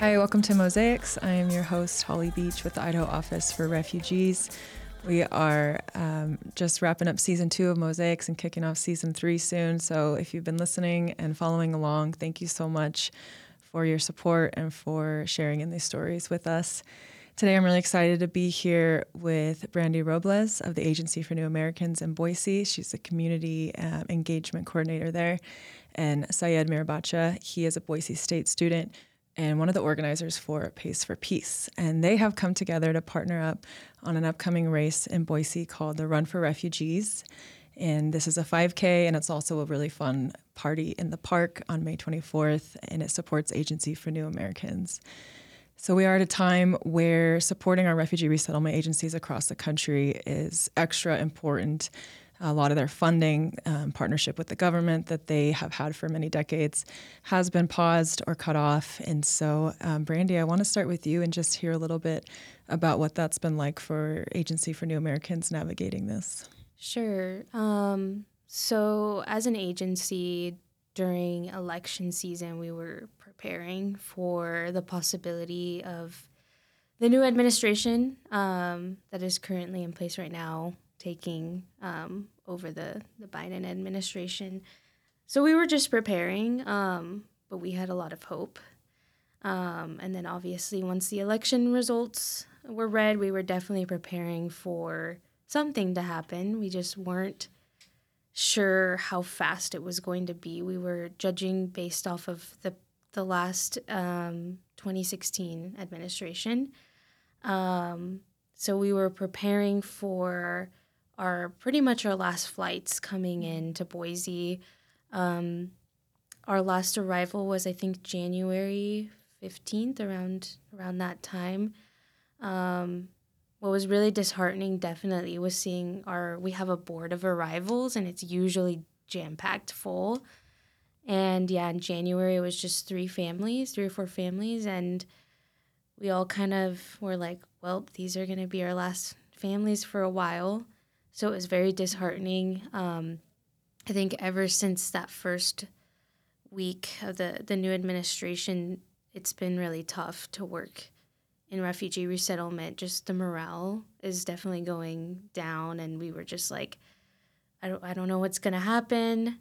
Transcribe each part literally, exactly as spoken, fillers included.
Hi, welcome to Mosaics. I am your host, Holly Beach with the Idaho Office for Refugees. We are um, just wrapping up season two of Mosaics and kicking off season three soon. So if you've been listening and following along, thank you so much for your support and for sharing in these stories with us. Today, I'm really excited to be here with Brandy Robles of the Agency for New Americans in Boise. She's the community um, engagement coordinator there. And Syed Mirabacha, he is a Boise State student and one of the organizers for Pace for Peace. And they have come together to partner up on an upcoming race in Boise called the Run for Refugees. And this is a five K, and it's also a really fun party in the park on May twenty-fourth, and it supports Agency for New Americans. So we are at a time where supporting our refugee resettlement agencies across the country is extra important. A lot of their funding, um, partnership with the government that they have had for many decades has been paused or cut off. And so, um, Brandy, I want to start with you and just hear a little bit about what that's been like for Agency for New Americans navigating this. Sure. Um, so as an agency, during election season, we were preparing for the possibility of the new administration um, that is currently in place right now taking um, over the, the Biden administration. So we were just preparing, um, but we had a lot of hope. Um, and then obviously once the election results were read, we were definitely preparing for something to happen. We just weren't sure how fast it was going to be. We were judging based off of the the last um, twenty sixteen administration. Um, so we were preparing for our pretty much our last flights coming in to Boise. Um, our last arrival was, I think, January fifteenth, around around that time. Um, what was really disheartening definitely was seeing our, we have a board of arrivals and it's usually jam-packed full. And yeah, in January it was just three families, three or four families, and we all kind of were like, well, these are going to be our last families for a while. So it was very disheartening. Um, I think ever since that first week of the, the new administration, it's been really tough to work in refugee resettlement. Just the morale is definitely going down, and we were just like, I don't, I don't know what's going to happen.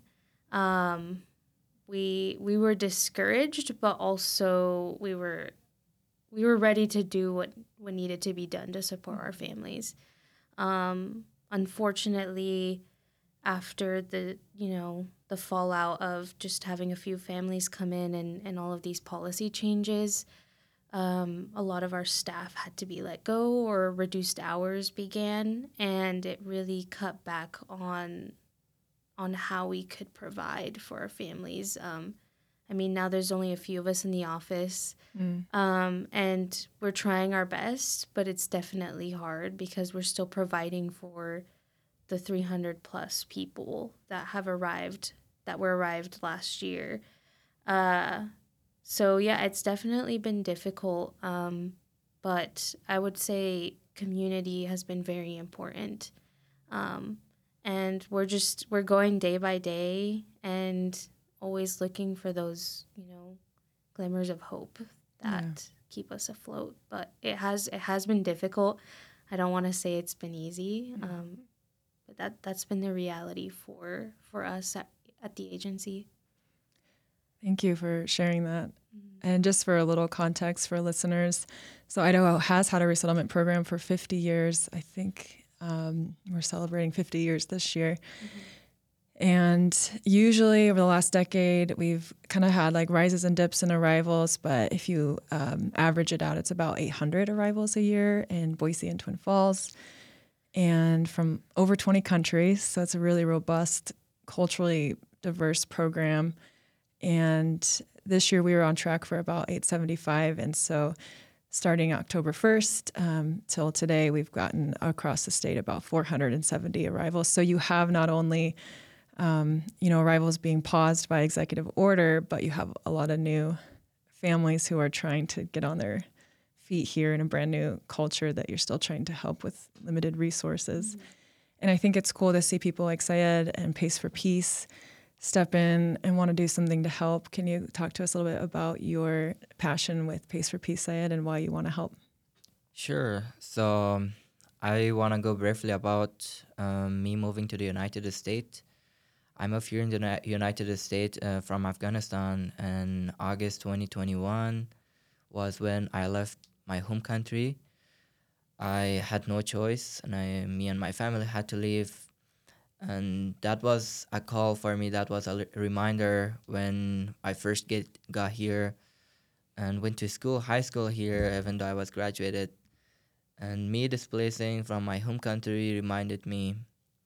Um, we we were discouraged, but also we were we were ready to do what, what needed to be done to support our families. Um, unfortunately, after the, you know, the fallout of just having a few families come in and, and all of these policy changes, um, a lot of our staff had to be let go or reduced hours began, and it really cut back on on how we could provide for our families. Um, I mean, now there's only a few of us in the office, mm. um, and we're trying our best, but it's definitely hard because we're still providing for the three hundred plus people that have arrived, that were arrived last year. Uh, so yeah, it's definitely been difficult, um, but I would say community has been very important. Um, and we're just, we're going day by day and always looking for those, you know, glimmers of hope that yeah. keep us afloat. But it has it has been difficult. I don't want to say it's been easy, yeah. um, but that that's been the reality for for us at, at the agency. Thank you for sharing that. Mm-hmm. And just for a little context for listeners, so Idaho has had a resettlement program for fifty years. I think um, we're celebrating fifty years this year. Mm-hmm. And usually over the last decade, we've kind of had like rises and dips in arrivals, but if you um, average it out, it's about eight hundred arrivals a year in Boise and Twin Falls, and from over twenty countries. So it's a really robust, culturally diverse program. And this year we were on track for about eight seventy-five. And so starting October first um, till today, we've gotten across the state about four hundred seventy arrivals. So you have not only Um, you know, arrivals being paused by executive order, but you have a lot of new families who are trying to get on their feet here in a brand new culture that you're still trying to help with limited resources. Mm-hmm. And I think it's cool to see people like Syed and Pace for Peace step in and want to do something to help. Can you talk to us a little bit about your passion with Pace for Peace, Syed, and why you want to help? Sure. So um, I want to go briefly about um, me moving to the United States. I moved here in the Uni- United States uh, from Afghanistan in August twenty twenty-one was when I left my home country. I had no choice, and I, me and my family had to leave. And that was a call for me. That was a l- reminder when I first get got here and went to school, high school here, even though I was graduated. And me displacing from my home country reminded me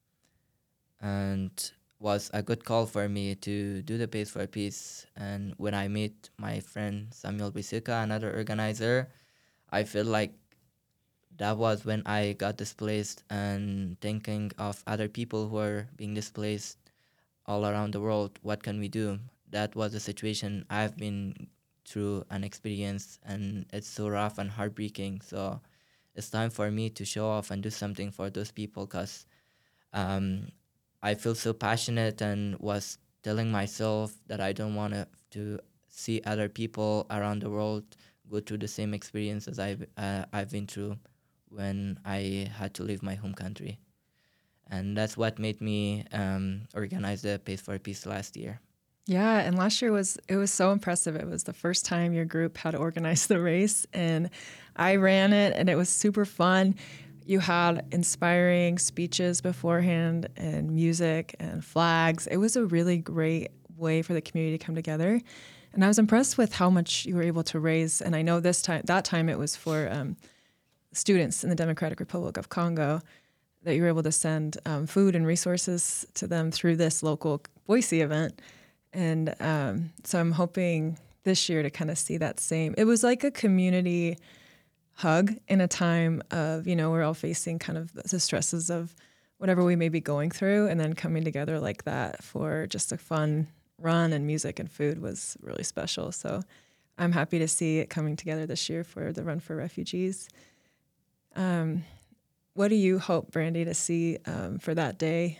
and was a good call for me to do the Pace for Peace. And when I meet my friend Samuel Bisuka, another organizer, I feel like that was when I got displaced and thinking of other people who are being displaced all around the world. What can we do? That was a situation I've been through and experienced, and it's so rough and heartbreaking. So it's time for me to show off and do something for those people because um, I feel so passionate and was telling myself that I don't want to to see other people around the world go through the same experience as I've uh, I've been through when I had to leave my home country, and that's what made me um, organize the Pace for Peace last year. Yeah, and last year was it was so impressive. It was the first time your group had organized the race, and I ran it, and it was super fun. You had inspiring speeches beforehand, and music and flags. It was a really great way for the community to come together, and I was impressed with how much you were able to raise. And I know this time, that time, it was for um, students in the Democratic Republic of Congo that you were able to send um, food and resources to them through this local Boise event. And um, so I'm hoping this year to kind of see that same. It was like a community hug in a time of, you know, we're all facing kind of the stresses of whatever we may be going through. And then coming together like that for just a fun run and music and food was really special. So I'm happy to see it coming together this year for the Run for Refugees. Um, what do you hope, Brandy, to see um, for that day?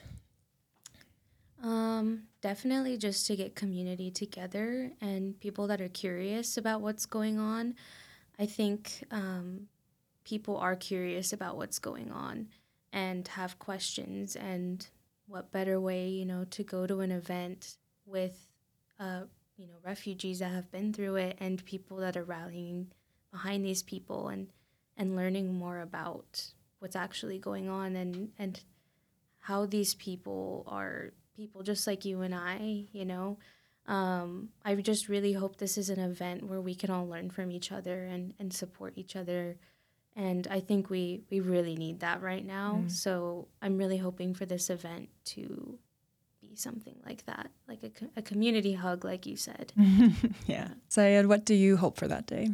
Um, definitely just to get community together and people that are curious about what's going on. I think um, people are curious about what's going on and have questions. And what better way, you know, to go to an event with, uh, you know, refugees that have been through it and people that are rallying behind these people and and learning more about what's actually going on and and how these people are people just like you and I, you know. Um, I just really hope this is an event where we can all learn from each other and, and support each other. And I think we, we really need that right now. Mm. So I'm really hoping for this event to be something like that, like a, co- a community hug, like you said. Yeah. Syed, what do you hope for that day?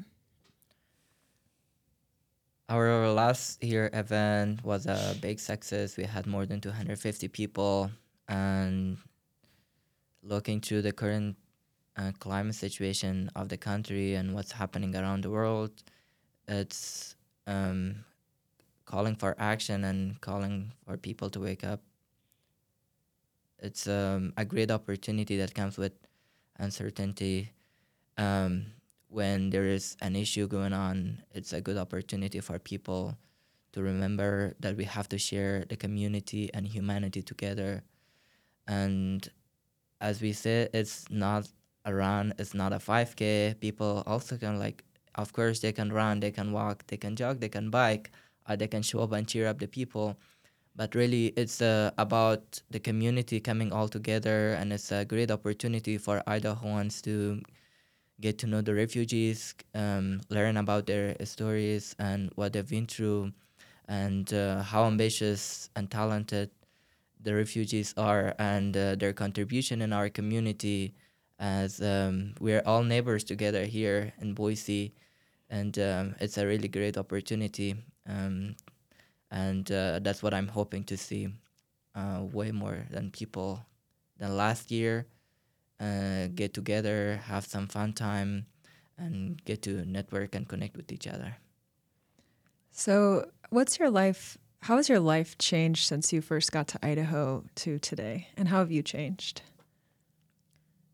Our last year event was a big success. We had more than two hundred fifty people, and looking through the current uh, climate situation of the country and what's happening around the world, it's um, calling for action and calling for people to wake up. It's um, a great opportunity that comes with uncertainty. Um, when there is an issue going on, it's a good opportunity for people to remember that we have to share the community and humanity together. And as we said, it's not a run, it's not a five K. People also can, like, of course, they can run, they can walk, they can jog, they can bike, or they can show up and cheer up the people. But really, it's uh, about the community coming all together, and it's a great opportunity for Idahoans to get to know the refugees, um, learn about their stories and what they've been through, and uh, how ambitious and talented the refugees are, and uh, their contribution in our community, as um, we're all neighbors together here in Boise, and um, it's a really great opportunity, um, and uh, that's what I'm hoping to see, uh, way more than people than last year, uh, get together, have some fun time, and get to network and connect with each other. So, what's your life? How has your life changed since you first got to Idaho to today? And how have you changed?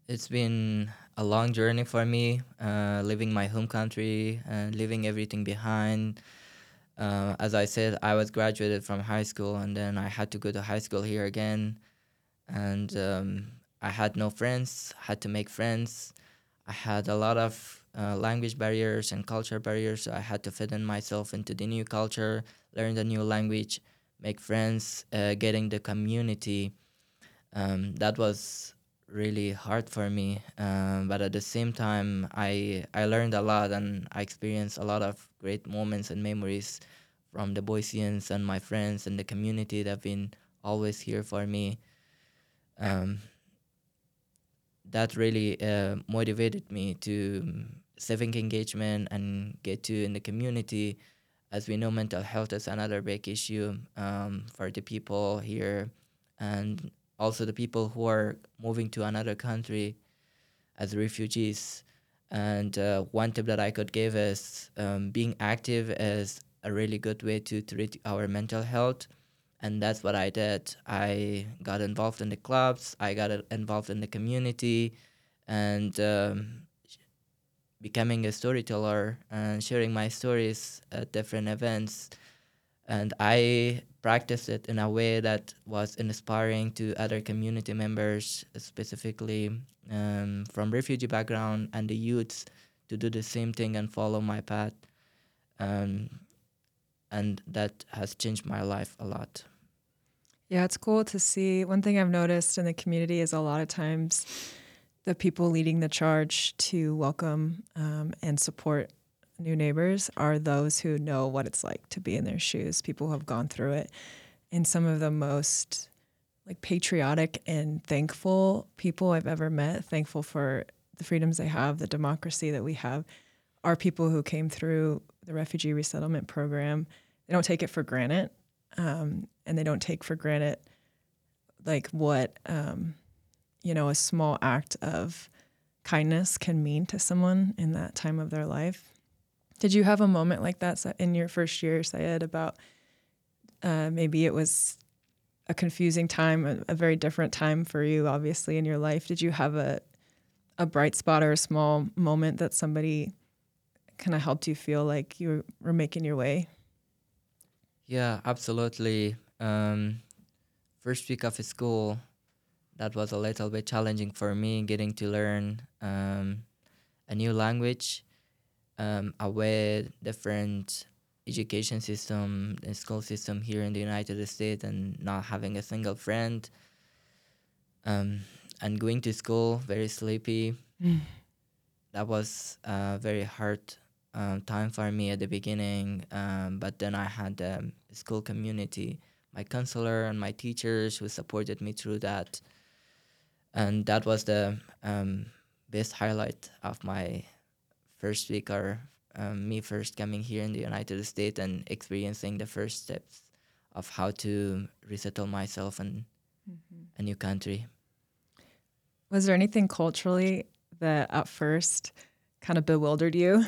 It's been a long journey for me, uh, leaving my home country and leaving everything behind. Uh, as I said, I was graduated from high school, and then I had to go to high school here again. And um, I had no friends, had to make friends. I had a lot of uh, language barriers and culture barriers, so I had to fit in myself into the new culture, learn the new language, make friends, uh, getting the community. Um, that was really hard for me, um, but at the same time, I I learned a lot and I experienced a lot of great moments and memories from the Boiseans and my friends and the community that have been always here for me. Um, that really uh, motivated me to um, civic engagement and get to in the community. As we know, mental health is another big issue um, for the people here, and also the people who are moving to another country as refugees. And uh, one tip that I could give is um, being active is a really good way to treat our mental health. And that's what I did. I got involved in the clubs, I got uh, involved in the community, and um, becoming a storyteller and sharing my stories at different events. And I practiced it in a way that was inspiring to other community members, specifically um, from refugee background and the youths, to do the same thing and follow my path. Um, and that has changed my life a lot. Yeah, it's cool to see. One thing I've noticed in the community is a lot of times the people leading the charge to welcome um, and support new neighbors are those who know what it's like to be in their shoes, people who have gone through it. And some of the most like patriotic and thankful people I've ever met, thankful for the freedoms they have, the democracy that we have, are people who came through the refugee resettlement program. They don't take it for granted, um, and they don't take for granted like what um, you know a small act of kindness can mean to someone in that time of their life. Did you have a moment like that in your first year, Syed, about uh, maybe it was a confusing time, a, a very different time for you, obviously, in your life? Did you have a a bright spot or a small moment that somebody kind of helped you feel like you were making your way? Yeah, absolutely. Um, first week of school, that was a little bit challenging for me, getting to learn um, a new language, um, a way different education system and school system here in the United States, and not having a single friend, um, and going to school very sleepy. Mm. That was a very hard um, time for me at the beginning, um, but then I had um, a school community, my counselor and my teachers who supported me through that, and that was the um, best highlight of my first week, or um, me first coming here in the United States and experiencing the first steps of how to resettle myself in Mm-hmm. a new country. Was there anything culturally that at first kind of bewildered you?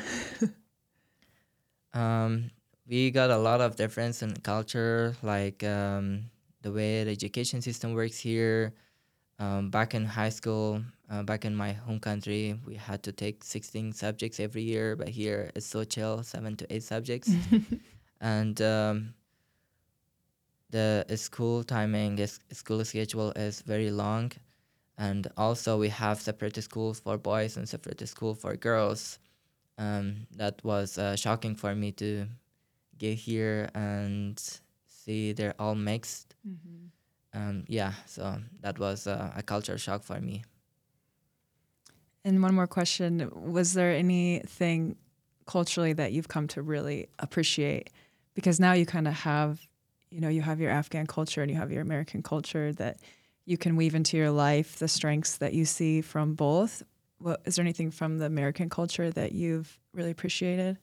Um, we got a lot of difference in culture, like um, the way the education system works here. Um, back in high school, uh, back in my home country, we had to take sixteen subjects every year, but here it's so chill, seven to eight subjects. And um, the school timing, the s- school schedule is very long. And also we have separate schools for boys and separate school for girls. Um, that was uh, shocking for me to get here and see they're all mixed. Mm-hmm. Um, yeah, so that was uh, a culture shock for me. And one more question. Was there anything culturally that you've come to really appreciate? Because now you kind of have, you know, you have your Afghan culture and you have your American culture that you can weave into your life, the strengths that you see from both. What, is there anything from the American culture that you've really appreciated?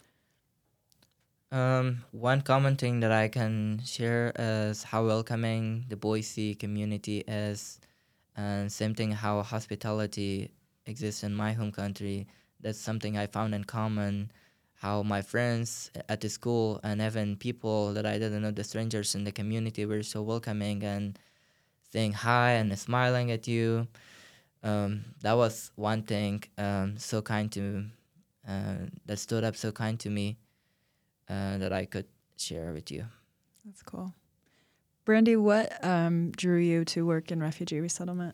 Um, one common thing that I can share is how welcoming the Boise community is, and same thing how hospitality exists in my home country. That's something I found in common. How my friends at the school and even people that I didn't know, the strangers in the community, were so welcoming and saying hi and smiling at you. um, that was one thing um, so kind to uh, that stood up so kind to me uh, that I could share with you. That's cool. Brandy, what um, drew you to work in refugee resettlement?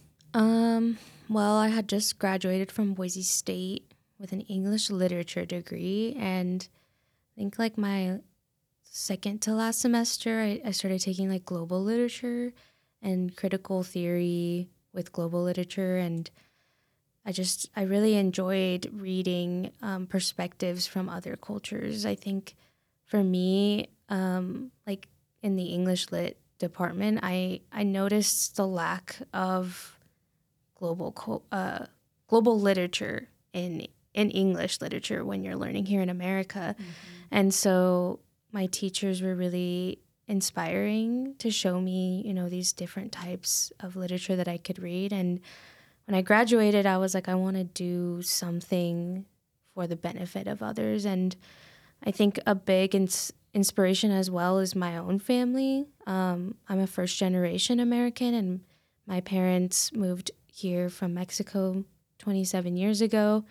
Um, well, I had just graduated from Boise State with an English literature degree, and I think like my second to last semester, I, I started taking like global literature and critical theory with global literature, and I just I really enjoyed reading um, perspectives from other cultures. I think for me, um, like in the English lit department, I I noticed the lack of global co- uh, global literature in in English literature when you're learning here in America, mm-hmm. and so my teachers were really inspiring to show me, you know, these different types of literature that I could read. And when I graduated, I was like, I want to do something for the benefit of others. And I think a big ins- inspiration as well is my own family. Um, I'm a first generation American, and my parents moved here from Mexico twenty-seven years ago.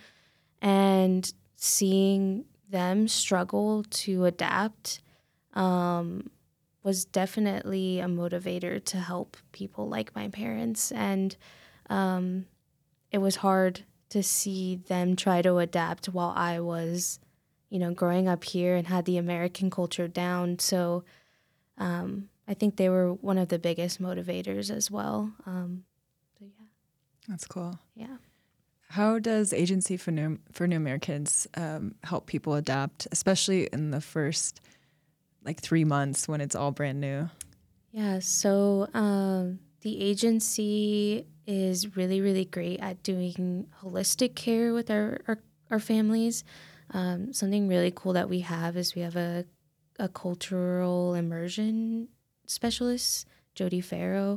And seeing them struggle to adapt um, was definitely a motivator to help people like my parents. And um, it was hard to see them try to adapt while I was, you know, growing up here and had the American culture down. So um, I think they were one of the biggest motivators as well. Um, so yeah. That's cool. Yeah. How does Agency for New, for New Americans um, help people adapt, especially in the first like three months when it's all brand new? Yeah, so um, the agency is really, really great at doing holistic care with our, our, our families. Um, something really cool that we have is we have a, a cultural immersion specialist, Jody Farrow.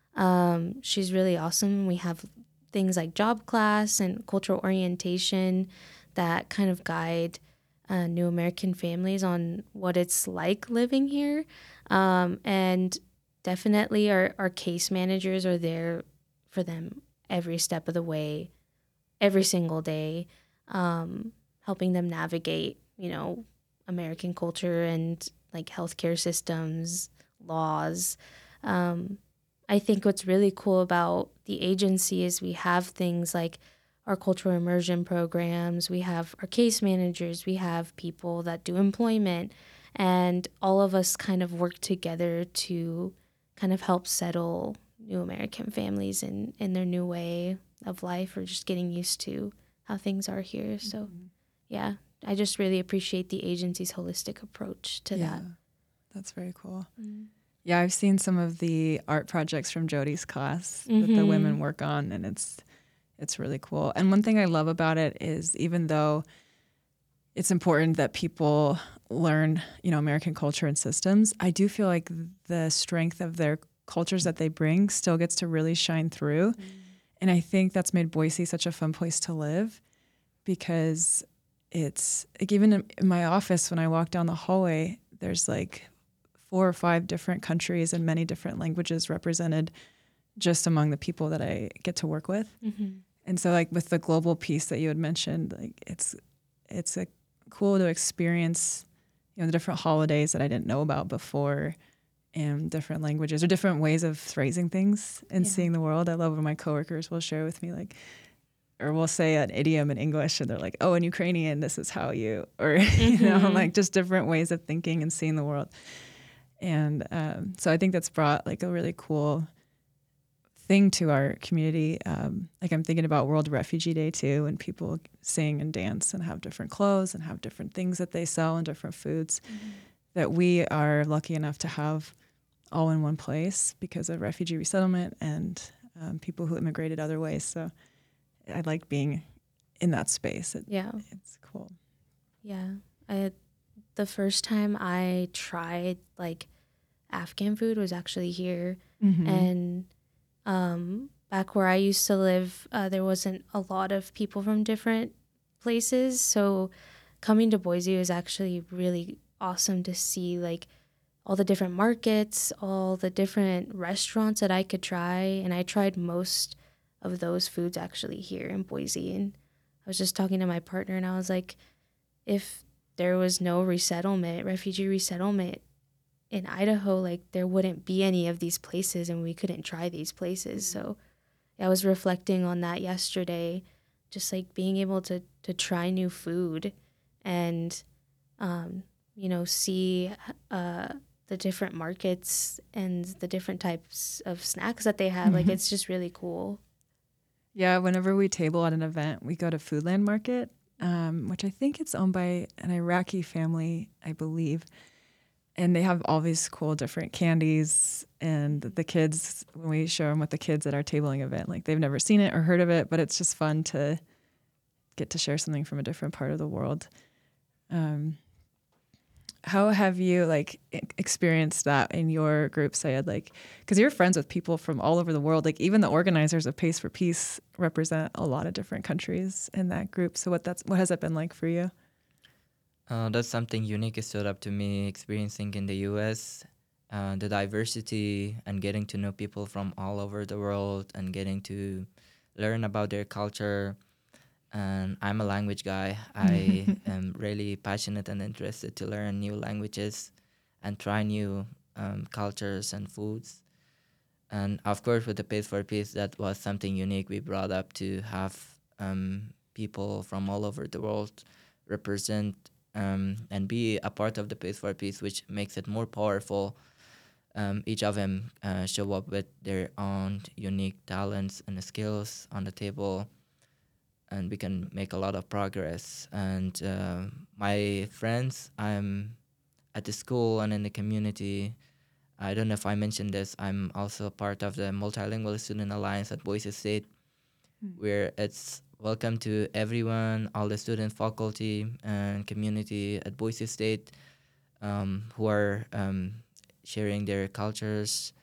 Um, she's really awesome. We have things like job class and cultural orientation that kind of guide uh, new American families on what it's like living here. Um, and definitely our, our case managers are there for them every step of the way, every single day, um, helping them navigate, you know, American culture and like healthcare systems, laws. Um, I think what's really cool about the agency is we have things like our cultural immersion programs, we have our case managers, we have people that do employment, and all of us kind of work together to kind of help settle new American families in, in their new way of life or just getting used to how things are here. So, mm-hmm. yeah, I just really appreciate the agency's holistic approach to yeah, that. That's very cool. Mm-hmm. Yeah, I've seen some of the art projects from Jody's class mm-hmm. that the women work on, and it's it's really cool. And one thing I love about it is even though it's important that people learn, you know, American culture and systems, I do feel like the strength of their cultures that they bring still gets to really shine through. Mm-hmm. And I think that's made Boise such a fun place to live because it's like even in, in my office when I walk down the hallway, there's like four or five different countries and many different languages represented just among the people that I get to work with. Mm-hmm. And so like with the global piece that you had mentioned, like it's it's a cool to experience, you know, the different holidays that I didn't know about before and different languages or different ways of phrasing things and yeah. seeing the world. I love when my coworkers will share with me like, or we'll say an idiom in English and they're like, oh, in Ukrainian, this is how you, or, mm-hmm. you know, like just different ways of thinking and seeing the world. And um, so I think that's brought like a really cool thing to our community. Um, like I'm thinking about World Refugee Day too, and people sing and dance and have different clothes and have different things that they sell and different foods mm-hmm. that we are lucky enough to have all in one place because of refugee resettlement and um, people who immigrated other ways. So I like being in that space. It, yeah. It's cool. Yeah. I, the first time I tried like Afghan food was actually here. Mm-hmm. And um, back where I used to live, uh, there wasn't a lot of people from different places. So coming to Boise was actually really awesome to see like all the different markets, all the different restaurants that I could try. And I tried most of those foods actually here in Boise. And I was just talking to my partner, and I was like, if there was no resettlement, refugee resettlement in Idaho, like there wouldn't be any of these places, and we couldn't try these places. So I was reflecting on that yesterday, just like being able to to try new food and um, you know, see uh, the different markets and the different types of snacks that they have. Mm-hmm. Like, it's just really cool. Yeah, whenever we table at an event, we go to Foodland Market, um, which I think it's owned by an Iraqi family, I believe. And they have all these cool different candies. And the kids, when we show them with the kids at our tabling event, like they've never seen it or heard of it, but it's just fun to get to share something from a different part of the world. Um, how have you like experienced that in your group, Syed? Like, because you're friends with people from all over the world. Like even the organizers of Pace for Peace represent a lot of different countries in that group. So what that's what has that been like for you? Uh, that's something unique stood up to me experiencing in the U S. Uh, the diversity and getting to know people from all over the world and getting to learn about their culture. And I'm a language guy. I am really passionate and interested to learn new languages and try new um, cultures and foods. And of course, with the Pace for Peace, that was something unique we brought up to have um, people from all over the world represent um, and be a part of the Pace for Peace, which makes it more powerful. Um, each of them uh, show up with their own unique talents and skills on the table, and we can make a lot of progress. And uh, my friends, I'm at the school and in the community. I don't know if I mentioned this, I'm also part of the Multilingual Student Alliance at Boise State, mm. where it's welcome to everyone, all the student faculty and community at Boise State um, who are um, sharing their cultures.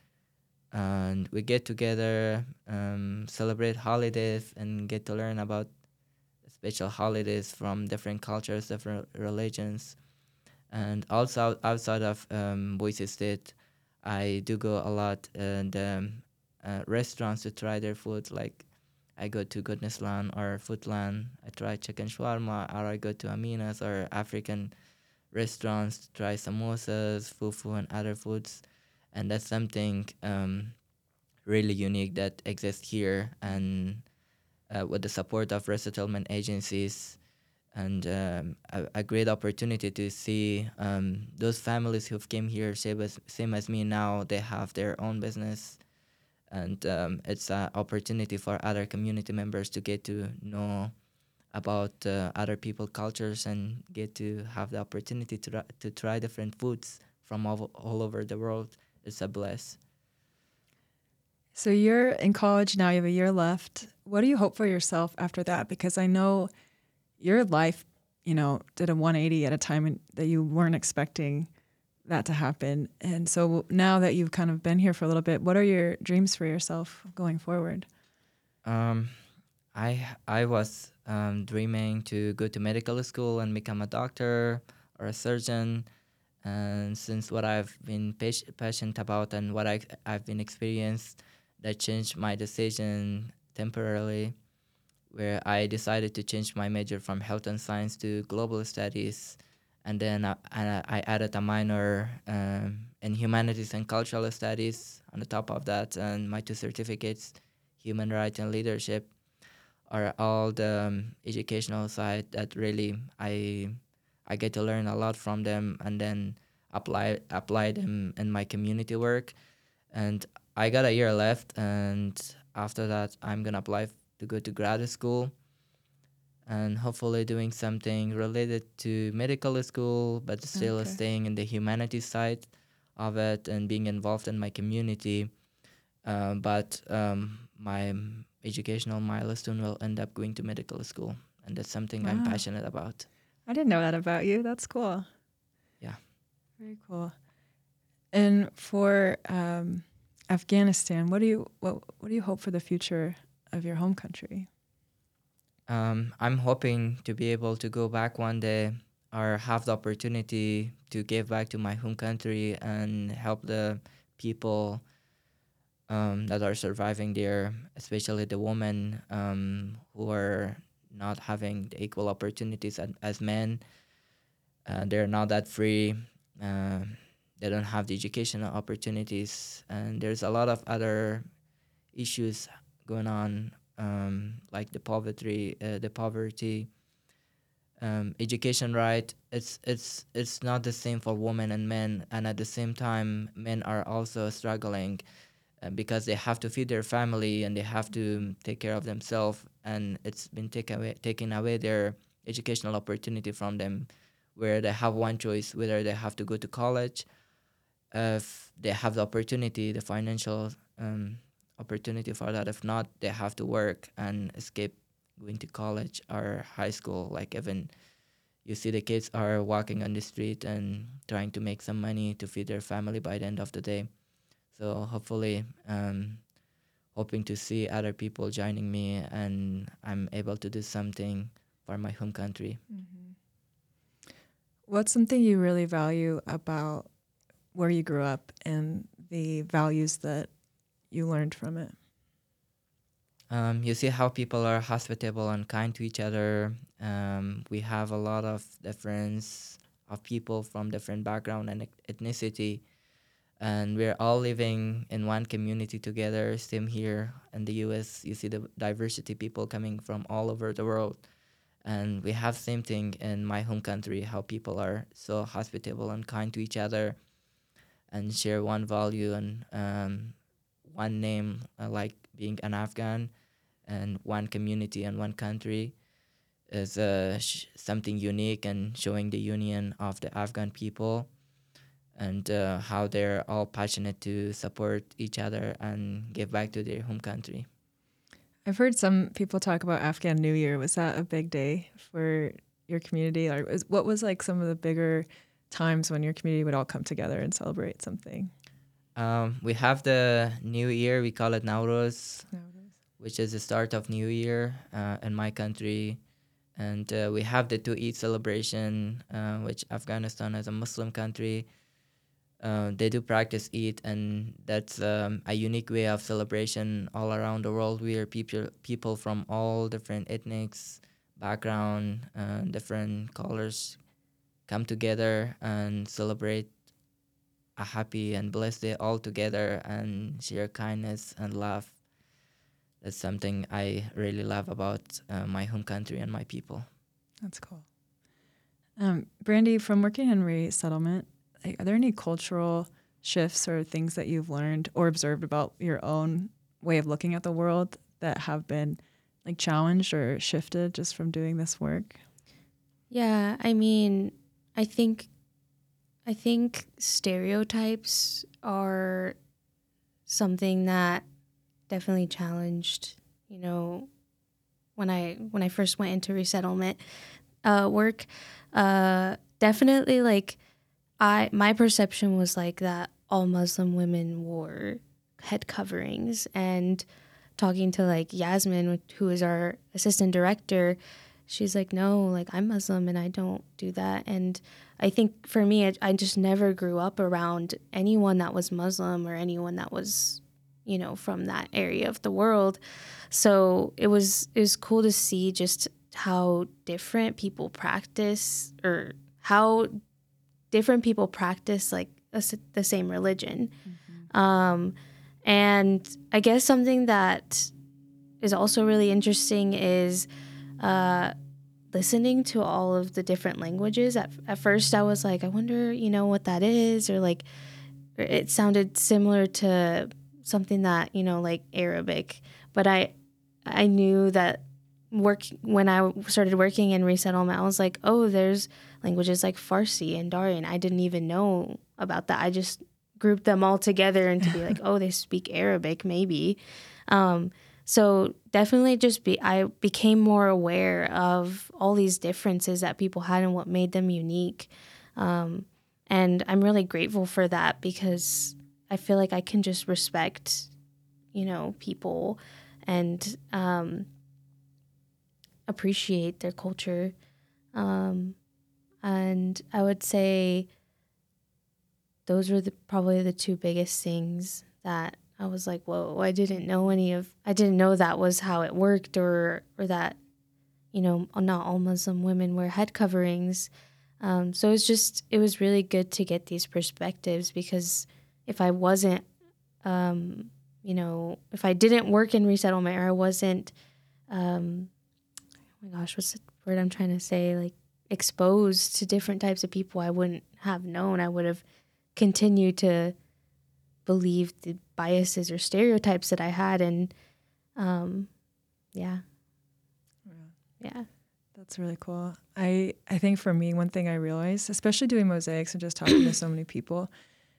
And we get together, um, celebrate holidays, and get to learn about special holidays from different cultures, different religions. And also outside of um, Boise State, I do go a lot in the uh, restaurants to try their food. Like I go to Goodness Land or Foodland, I try chicken shawarma, or I go to Amina's or African restaurants to try samosas, fufu, and other foods. And that's something um, really unique that exists here. And uh, with the support of resettlement agencies, and um, a, a great opportunity to see um, those families who've came here, same as, same as me now, they have their own business. And um, it's an opportunity for other community members to get to know about uh, other people's cultures and get to have the opportunity to, to try different foods from all, all over the world. It's a bless. So you're in college now, you have a year left. What do you hope for yourself after that? Because I know your life, you know, did a one eighty at a time that you weren't expecting that to happen. And so now that you've kind of been here for a little bit, what are your dreams for yourself going forward? Um, I I was um, dreaming to go to medical school and become a doctor or a surgeon. And since what I've been pas- passionate about and what I, I've been experienced, that changed my decision temporarily, where I decided to change my major from health and science to global studies. And then I, I added a minor um, in humanities and cultural studies on the top of that. And my two certificates, human rights and leadership, are all the um, educational side that really I I get to learn a lot from them and then apply apply them in my community work. And I got a year left, and after that I'm gonna apply to go to graduate school and hopefully doing something related to medical school, but still okay. staying in the humanities side of it and being involved in my community. Uh, but um, my educational milestone will end up going to medical school, and that's something wow. I'm passionate about. I didn't know that about you. That's cool. Yeah. Very cool. And for um, Afghanistan, what do you what what do you hope for the future of your home country? Um, I'm hoping to be able to go back one day or have the opportunity to give back to my home country and help the people um, that are surviving there, especially the women um, who are not having the equal opportunities as, as men. Uh, they're not that free. Uh, they don't have the educational opportunities, and there's a lot of other issues going on, um, like the poverty, uh, the poverty, um, education right. It's it's it's not the same for women and men, and at the same time, men are also struggling uh, because they have to feed their family and they have to take care of themselves, and it's been taken away, taken away their educational opportunity from them, where they have one choice whether they have to go to college, if they have the opportunity, the financial um, opportunity for that. If not, they have to work and escape going to college or high school. Like even you see the kids are walking on the street and trying to make some money to feed their family by the end of the day. So hopefully, um, hoping to see other people joining me and I'm able to do something for my home country. Mm-hmm. What's something you really value about where you grew up and the values that you learned from it? Um, you see how people are hospitable and kind to each other. Um, we have a lot of difference of people from different background and ethnicity, and we're all living in one community together. Same here in the U S, you see the diversity, people coming from all over the world, and we have same thing in my home country, how people are so hospitable and kind to each other and share one value and um, one name, uh, like being an Afghan, and one community and one country is uh, sh- something unique and showing the union of the Afghan people, and uh, how they're all passionate to support each other and give back to their home country. I've heard some people talk about Afghan New Year. Was that a big day for your community? Or was, what was like some of the bigger times when your community would all come together and celebrate something? Um, we have the New Year, we call it Nowruz, Nowadays? which is the start of New Year uh, in my country. And uh, we have the two Eid celebration, uh, which Afghanistan is a Muslim country. Uh, they do practice Eid, and that's um, a unique way of celebration all around the world, where people people from all different ethnics, background, uh, different colors come together and celebrate a happy and blessed day all together and share kindness and love. That's something I really love about uh, my home country and my people. That's cool. Um, Brandy, from working in resettlement, like, are there any cultural shifts or things that you've learned or observed about your own way of looking at the world that have been like challenged or shifted just from doing this work? Yeah, I mean, I think I think stereotypes are something that definitely challenged, you know, when I when I first went into resettlement uh, work. Uh, definitely, like I my perception was like that all Muslim women wore head coverings, and talking to like Yasmin, who is our assistant director, she's like, no, like I'm Muslim and I don't do that. And I think for me, I, I just never grew up around anyone that was Muslim or anyone that was, you know, from that area of the world. So it was it was cool to see just how different people practice, or how different people practice like a s the same religion. Mm-hmm. Um, and I guess something that is also really interesting is uh, listening to all of the different languages. At, at first, I was like, I wonder, you know, what that is, or like, or it sounded similar to something that, you know, like Arabic. But I, I knew that work when I started working in resettlement, I was like, oh, there's languages like Farsi and Dari, and I didn't even know about that. I just grouped them all together and to be like, oh, they speak Arabic, maybe. Um, so definitely just be, I became more aware of all these differences that people had and what made them unique. Um, and I'm really grateful for that, because I feel like I can just respect, you know, people and um, appreciate their culture. Um, and I would say those were the, probably the two biggest things that I was like, whoa, I didn't know any of, I didn't know that was how it worked, or, or that, you know, not all Muslim women wear head coverings. Um, so it's just, it was really good to get these perspectives, because if I wasn't, um, you know, if I didn't work in resettlement, or I wasn't, um, oh my gosh, what's the word I'm trying to say? Like, exposed to different types of people, I wouldn't have known. I would have continued to believe the biases or stereotypes that I had. And, um, yeah. Yeah. Yeah. That's really cool. I, I think for me, one thing I realized, especially doing mosaics and just talking to so many people,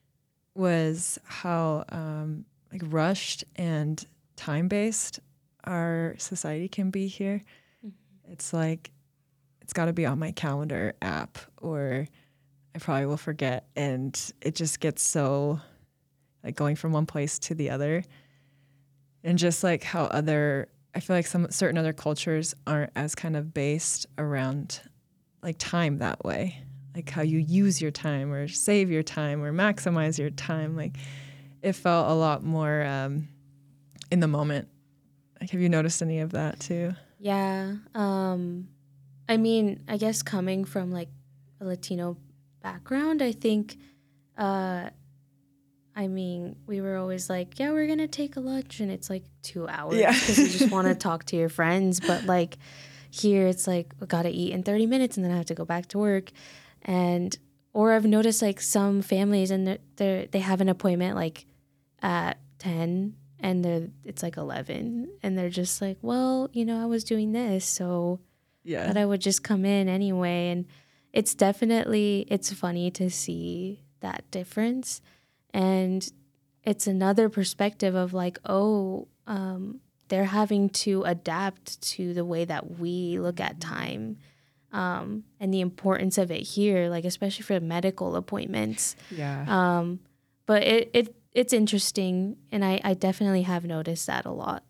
was how um, like rushed and time-based our society can be here. Mm-hmm. It's like, it's got to be on my calendar app, or I probably will forget. And it just gets so like going from one place to the other. And just like how other, I feel like some certain other cultures aren't as kind of based around like time that way, like how you use your time or save your time or maximize your time. Like it felt a lot more um, in the moment. Like, have you noticed any of that too? Yeah. Um, I mean, I guess coming from like a Latino background, I think, uh, I mean, we were always like, yeah, we're going to take a lunch, and it's like two hours because yeah. you just want to talk to your friends. But like here, it's like, we got to eat in thirty minutes and then I have to go back to work. And, or I've noticed like some families, and they're, they're, they have an appointment like at ten, and they're, it's like eleven, and they're just like, well, you know, I was doing this, so yeah. that I would just come in anyway. And it's definitely, it's funny to see that difference. And it's another perspective of like, oh, um, they're having to adapt to the way that we look at time, um, and the importance of it here, like especially for medical appointments. Yeah. Um, but it, it it's interesting, and I, I definitely have noticed that a lot.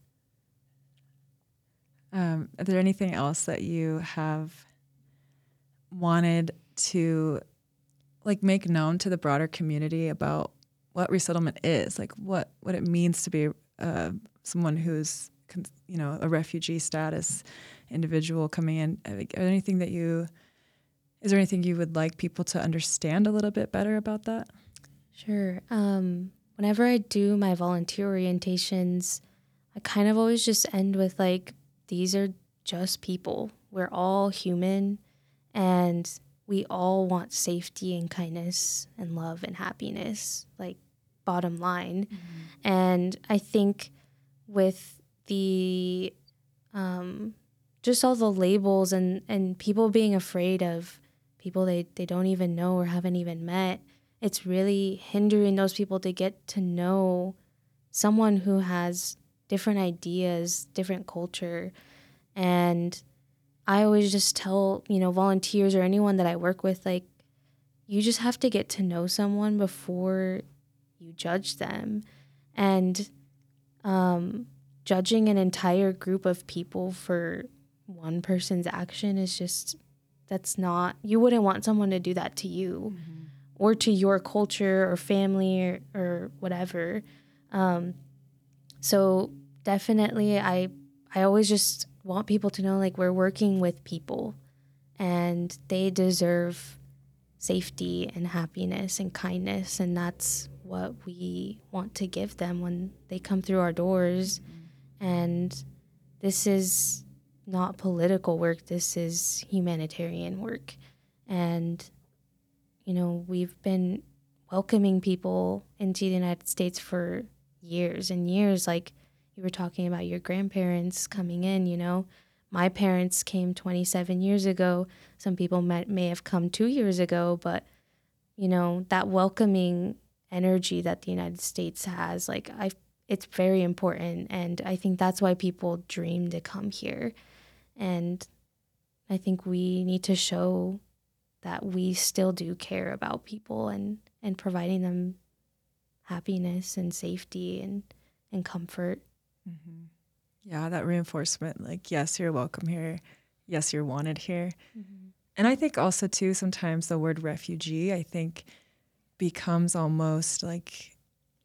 Um, is there anything else that you have wanted to like make known to the broader community about what resettlement is, like what, what it means to be uh, someone who's, you know, a refugee status individual coming in? Are there anything that you, is there anything you would like people to understand a little bit better about that? Sure. Um, whenever I do my volunteer orientations, I kind of always just end with like, these are just people. We're all human, and we all want safety and kindness and love and happiness, like bottom line. Mm-hmm. And I think with the, um, just all the labels and, and people being afraid of people they, they don't even know or haven't even met, it's really hindering those people to get to know someone who has different ideas, different culture. And I always just tell, you know, volunteers or anyone that I work with, like, you just have to get to know someone before you judge them. And um, judging an entire group of people for one person's action is just, that's not, you wouldn't want someone to do that to you, mm-hmm. or to your culture or family or, or whatever. Um, so definitely I, I always just want people to know, like, we're working with people, and they deserve safety and happiness and kindness, and that's what we want to give them when they come through our doors. Mm-hmm. And this is not political work, this is humanitarian work. And, you know, we've been welcoming people into the United States for years and years. Like, you were talking about your grandparents coming in, you know. My parents came twenty-seven years ago. Some people may, may have come two years ago, but, you know, that welcoming energy that the United States has, like, I, it's very important. And I think that's why people dream to come here. And I think we need to show that we still do care about people, and, and providing them happiness and safety and, and comfort. Mm-hmm. Yeah, that reinforcement, like, yes, you're welcome here. Yes, you're wanted here. Mm-hmm. And I think also, too, sometimes the word refugee, I think, becomes almost like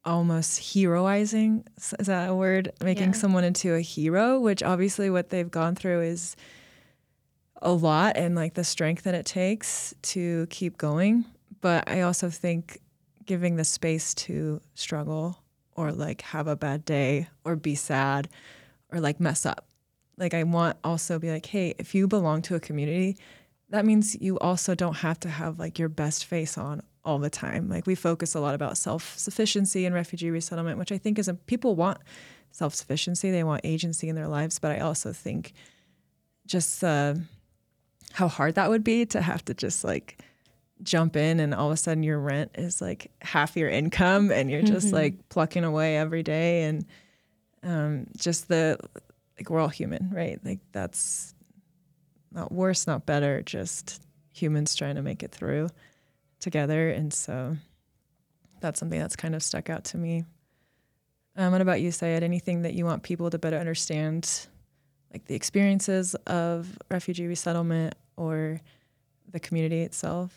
almost heroizing, is that a word? Making Yeah. someone into a hero, which obviously what they've gone through is a lot, and like the strength that it takes to keep going. But I also think giving the space to struggle or like have a bad day or be sad or like mess up. Like I want also be like, hey, if you belong to a community, that means you also don't have to have like your best face on all the time. Like we focus a lot about self-sufficiency and refugee resettlement, which I think is a, people want self-sufficiency. They want agency in their lives. But I also think just uh, how hard that would be to have to just like jump in and all of a sudden your rent is like half your income and you're just Mm-hmm. like plucking away every day. And um, just the, like we're all human, right? Like that's not worse, not better, just humans trying to make it through together. And so that's something that's kind of stuck out to me. Um, what about you, Syed? Anything that you want people to better understand, like the experiences of refugee resettlement or the community itself?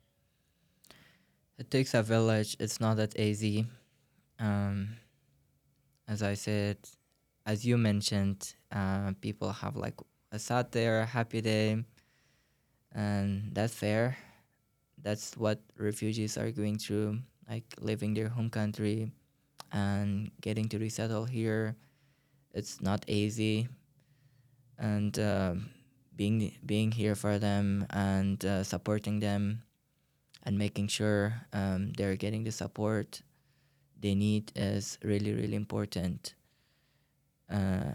It takes a village. It's not that easy. Um, as I said, as you mentioned, uh, people have like a sad day or a happy day, and that's fair. That's what refugees are going through, like leaving their home country and getting to resettle here. It's not easy, and um being being here for them and uh, supporting them and making sure um, they're getting the support they need is really, really important. Uh,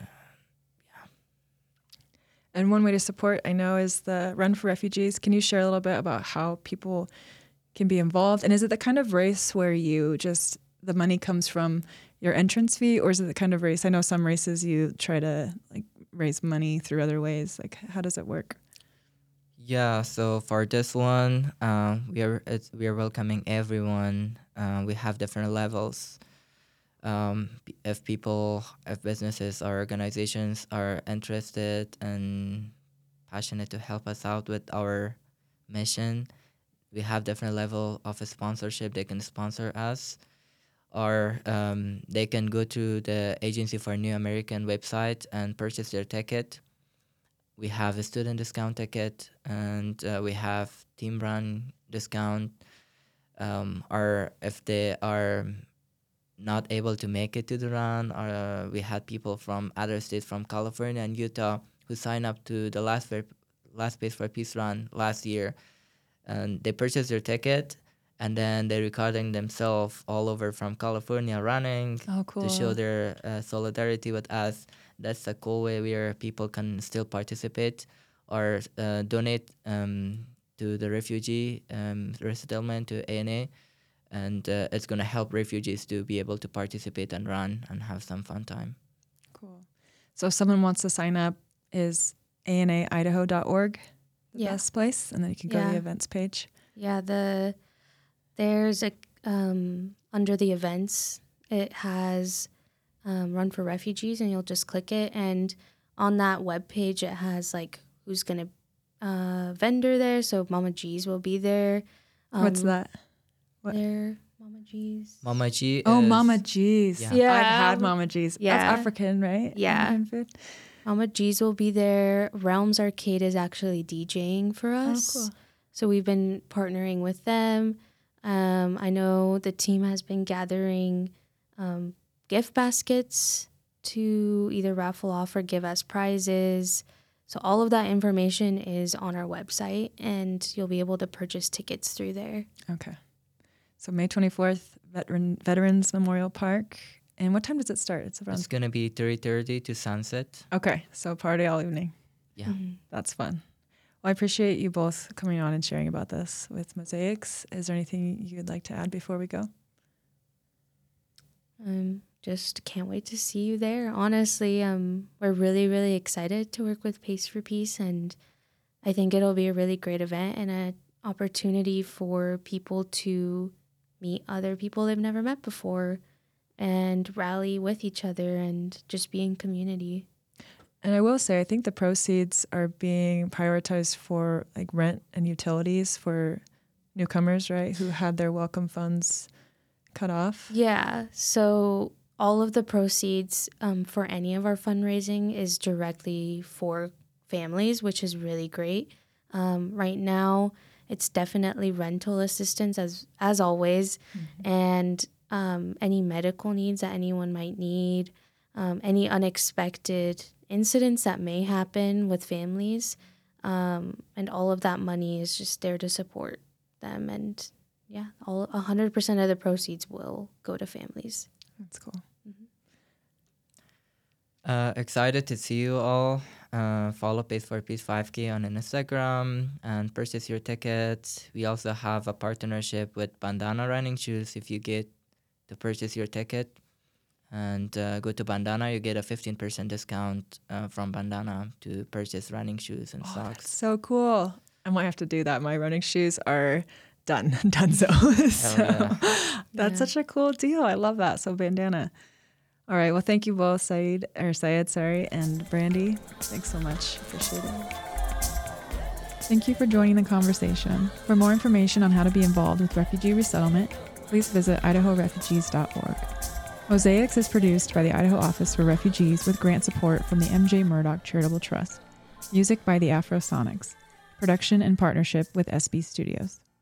And one way to support, I know, is the Run for Refugees. Can you share a little bit about how people can be involved? And is it the kind of race where you just, the money comes from your entrance fee, or is it the kind of race, I know some races you try to like raise money through other ways. Like how does it work? yeah, so for this one, uh, we are it's, we are welcoming everyone. Uh, we have different levels. Um, p- if people, if businesses or organizations are interested and passionate to help us out with our mission, we have different level of a sponsorship. They can sponsor us, or um, they can go to the Agency for New American website and purchase their ticket. We have a student discount ticket, and uh, we have team run discount. Um, or if they are not able to make it to the run, or uh, we had people from other states, from California and Utah, who signed up to the last Fair, last Space for Peace run last year, and they purchased their ticket, and then they're recording themselves all over from California running Oh, cool. to show their uh, solidarity with us. That's a cool way where people can still participate or uh, donate um, to the refugee um, resettlement, to A N A. And uh, it's going to help refugees to be able to participate and run and have some fun time. Cool. So if someone wants to sign up, is A N A idaho dot org the Yeah. best place? And then you can go to the Yeah. events page. Yeah, the there's a um, under the events, it has um, Run for Refugees, and you'll just click it, and on that web page it has like who's gonna uh, vendor there. So Mama G's will be there. Um, What's that? What? There, Mama G's. Mama G Oh, is, Mama G's. Yeah. Yeah. I've had Mama G's. Yeah. That's African, right? Yeah. African food. Mama G's will be there. Realms Arcade is actually DJing for us. Oh, cool. So we've been partnering with them. Um, I know the team has been gathering um, gift baskets to either raffle off or give us prizes. So all of that information is on our website, and you'll be able to purchase tickets through there. Okay. So May twenty-fourth, Veteran Veterans Memorial Park. And what time does it start? It's around. It's going to be three thirty to sunset. Okay. So party all evening. Yeah. Mhm. That's fun. Well, I appreciate you both coming on and sharing about this with Mosaics. Is there anything you'd like to add before we go? Um, just can't wait to see you there. Honestly, um, we're really, really excited to work with Pace for Peace, and I think it'll be a really great event and an opportunity for people to meet other people they've never met before and rally with each other and just be in community. And I will say, I think the proceeds are being prioritized for like rent and utilities for newcomers, right, who had their welcome funds cut off? Yeah. So all of the proceeds um, for any of our fundraising is directly for families, which is really great. Um, right now, it's definitely rental assistance as as always, mm-hmm. and um, any medical needs that anyone might need, um, any unexpected incidents that may happen with families, um, and all of that money is just there to support them. And yeah, all one hundred percent of the proceeds will go to families. That's cool. Mm-hmm. Uh, excited to see you all. Uh, follow Pace for Peace five K on Instagram and purchase your tickets. We also have a partnership with Bandana Running Shoes. If you get to purchase your ticket and uh, go to Bandana, you get a fifteen percent discount uh, from Bandana to purchase running shoes and Oh, socks. that's so cool. I might have to do that. My running shoes are done, done so. so yeah. That's Yeah. such a cool deal. I love that. So Bandana. All right. Well, thank you both, Saeed, or Syed, sorry, and Brandy. Thanks so much. Appreciate it. Thank you for joining the conversation. For more information on how to be involved with refugee resettlement, please visit idaho refugees dot org. Mosaics is produced by the Idaho Office for Refugees with grant support from the M J Murdoch Charitable Trust. Music by the Afrosonics. Production in partnership with S B Studios.